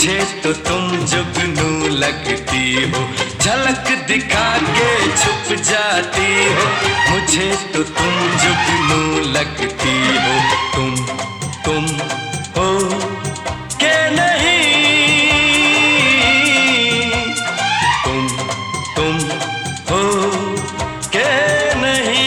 मुझे तो तुम जुगनू लगती हो, झलक दिखा के छुप जाती हो। मुझे तो तुम जुगनू लगती हो, तुम हो के नहीं, तुम हो के नहीं।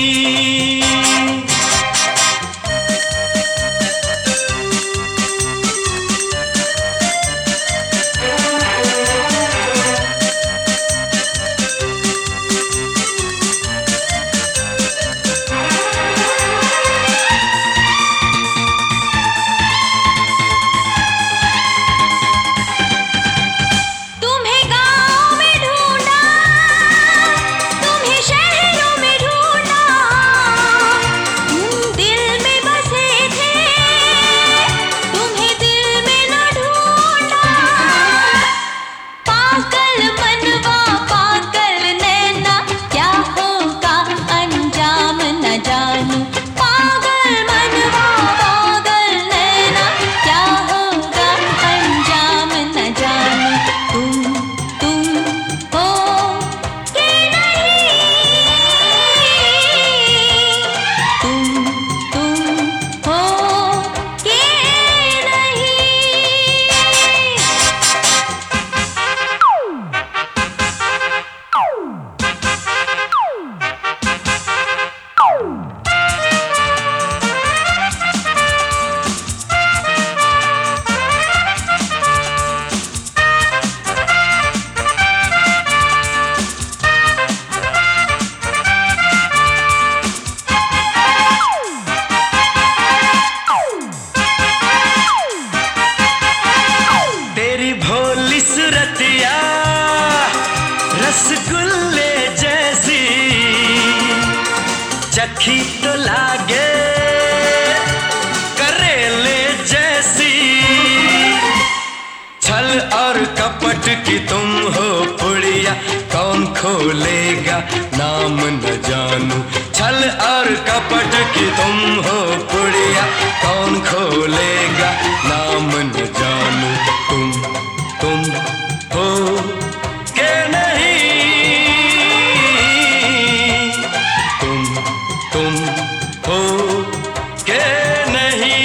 रसगुल्ले जैसी चखी तो लागे करेले जैसी, छल और कपट की तुम हो पुड़िया, कौन खोलेगा नाम न जानू। छल और कपट की तुम हो पुड़िया, कौन खोलेगा नाम न जानू। तुम हो के नहीं, तुम हो के नहीं।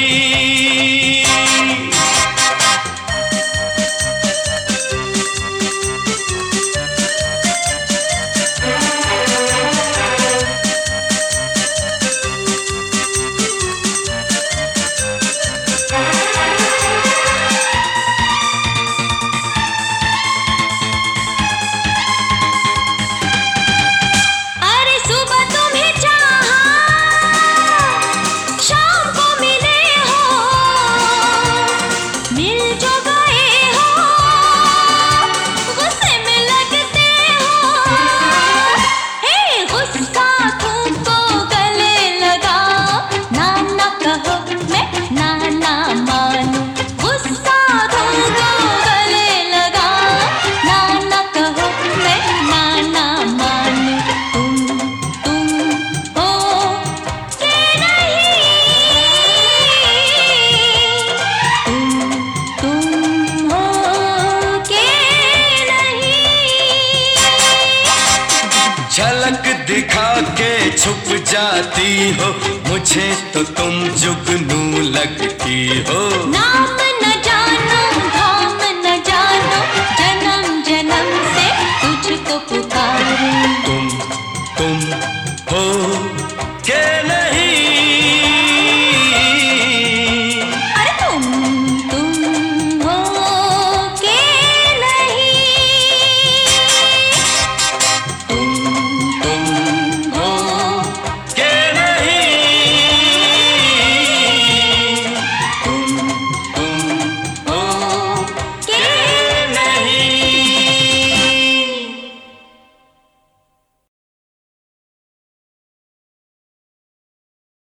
झलक दिखा के छुप जाती हो, मुझे तो तुम जुगनू लगती हो।